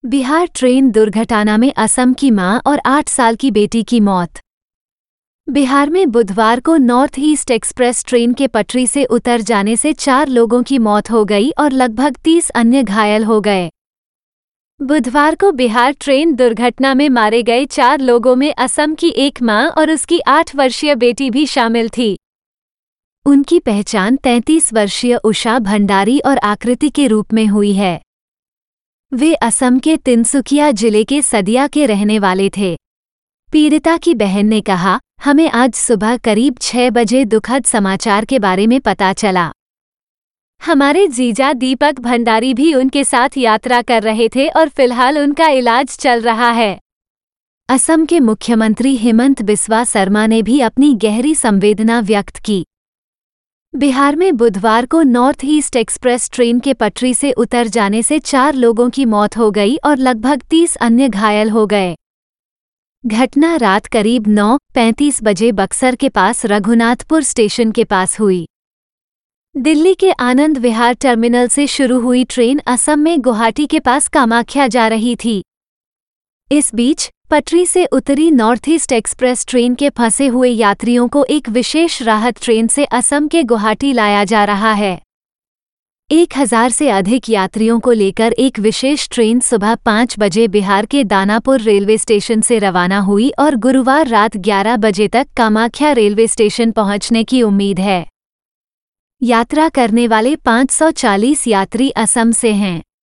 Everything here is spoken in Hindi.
बिहार ट्रेन दुर्घटना में असम की मां और 8 साल की बेटी की मौत। बिहार में बुधवार को नॉर्थ ईस्ट एक्सप्रेस ट्रेन के पटरी से उतर जाने से 4 लोगों की मौत हो गई और लगभग 30 अन्य घायल हो गए। बुधवार को बिहार ट्रेन दुर्घटना में मारे गए 4 लोगों में असम की एक मां और उसकी 8 वर्षीय बेटी भी शामिल थी। उनकी पहचान 33 वर्षीय उषा भंडारी और आकृति के रूप में हुई है। वे असम के तिनसुकिया जिले के सदिया के रहने वाले थे। पीड़िता की बहन ने कहा, हमें आज सुबह करीब 6 बजे दुखद समाचार के बारे में पता चला। हमारे जीजा दीपक भंडारी भी उनके साथ यात्रा कर रहे थे और फिलहाल उनका इलाज चल रहा है। असम के मुख्यमंत्री हेमंत बिस्वा शर्मा ने भी अपनी गहरी संवेदना व्यक्त की। बिहार में बुधवार को नॉर्थ ईस्ट एक्सप्रेस ट्रेन के पटरी से उतर जाने से 4 लोगों की मौत हो गई और लगभग 30 अन्य घायल हो गए। घटना रात करीब 9:35 बजे बक्सर के पास रघुनाथपुर स्टेशन के पास हुई। दिल्ली के आनंद विहार टर्मिनल से शुरू हुई ट्रेन असम में गुवाहाटी के पास कामाख्या जा रही थी। इस बीच पटरी से उतरी नॉर्थ ईस्ट एक्सप्रेस ट्रेन के फंसे हुए यात्रियों को एक विशेष राहत ट्रेन से असम के गुवाहाटी लाया जा रहा है। 1000 से अधिक यात्रियों को लेकर एक विशेष ट्रेन सुबह 5 बजे बिहार के दानापुर रेलवे स्टेशन से रवाना हुई और गुरुवार रात 11 बजे तक कामाख्या रेलवे स्टेशन पहुंचने की उम्मीद है। यात्रा करने वाले 540 यात्री असम से हैं।